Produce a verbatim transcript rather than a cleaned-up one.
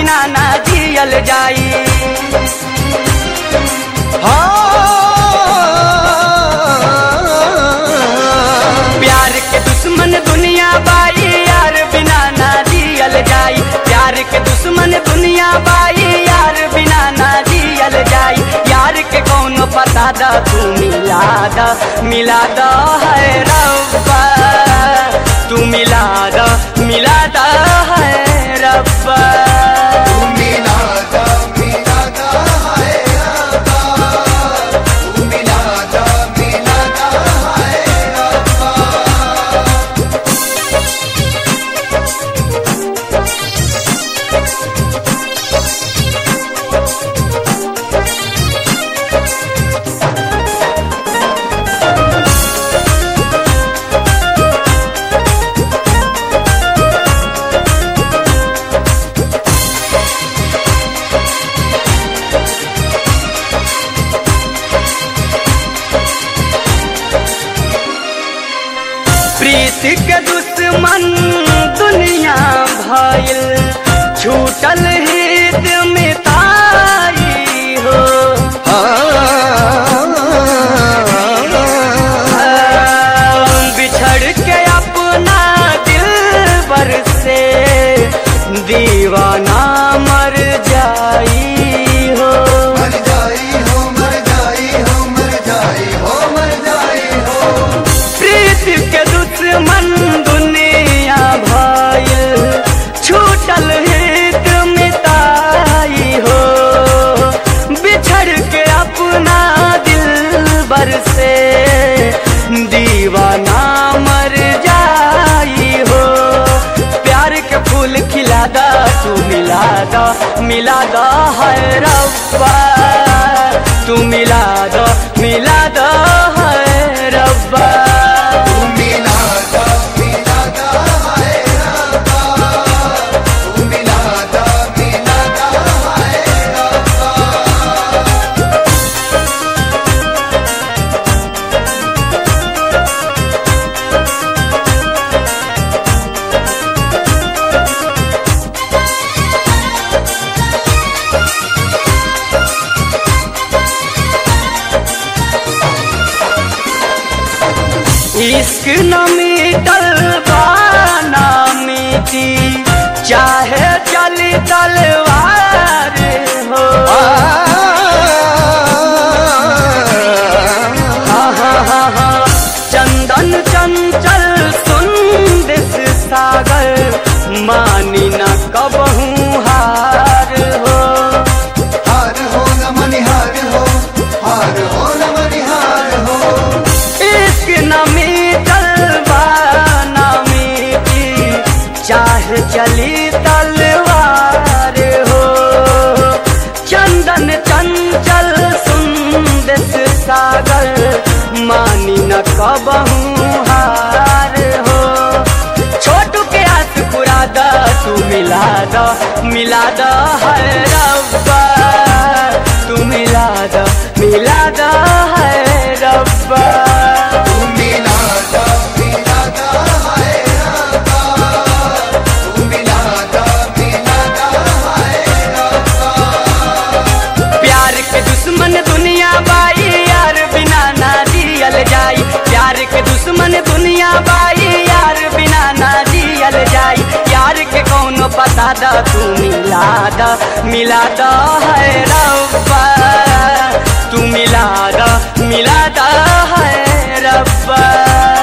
बिना ना जियल जाई। प्यार के दुश्मन दुनिया बाई, यार बिना ना जियल जाई। प्यार के दुश्मन दुनिया बाई, यार बिना ना जियल जाई। यार के कौनो पता दा तू मिला दा, मिला दा है रब्बा, तू मिला दा, मिला दा है रब्बा। प्रीति के दुश्मन दुनिया भइल, छूटल हित में ताई हो। बिछड़ के अपना दिलबर से दीवाना मर जाई हो। मर जाई हो, मर जाई हो, मर जाई हो, मर जाई हो। प्रीति के दुश्मन दुनिया भइल, छूटल हित मिताई हो। बिछड़ के अपना दिलबर से दीवाना मर जाई हो। प्यार के फूल खिला दा तू मिला दा, मिला दा है रब्बा, तू मिला दा, मिला दा है रब्बा। इश्क न मिटल बाना मिटी, चाहे चली तलवार हो। हाँ हाँ हाँ हाँ, चंदन चंचल सुंदस सागर, मानी न कबहू हार हो। हार हो न मनिहार हो, हार हो न मनिहार हो। इश्क न चाहे चली तलवार हो। चंदन चंचल सुंदस सागर, मानी न कबहू हार हो। छोटू के हाथ पुरा दा तू मिला दा, मिला दा है रब्बा, तू मिला दा, मिला दा है रब्बा। दुश्मन दुनिया बाई, यार बिना ना जियल जाई। प्यार के दुश्मन दुनिया बाई, यार बिना ना जियल जाई। यार के कौनो पता दा तू मिला दा, मिला दा है रब्बा, तू मिला दा, मिला दा है रब्बा।